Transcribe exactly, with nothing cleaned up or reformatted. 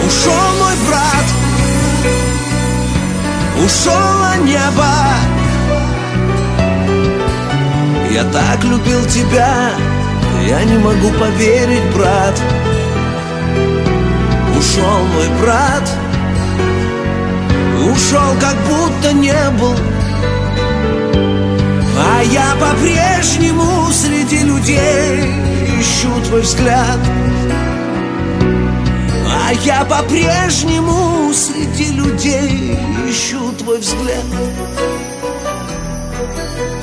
Ушел мой брат, ушел небо. Я так любил тебя, я не могу поверить, брат. Ушел мой брат, ушел, как будто не был. А я по-прежнему среди людей ищу твой взгляд. А я по-прежнему среди людей ищу твой взгляд.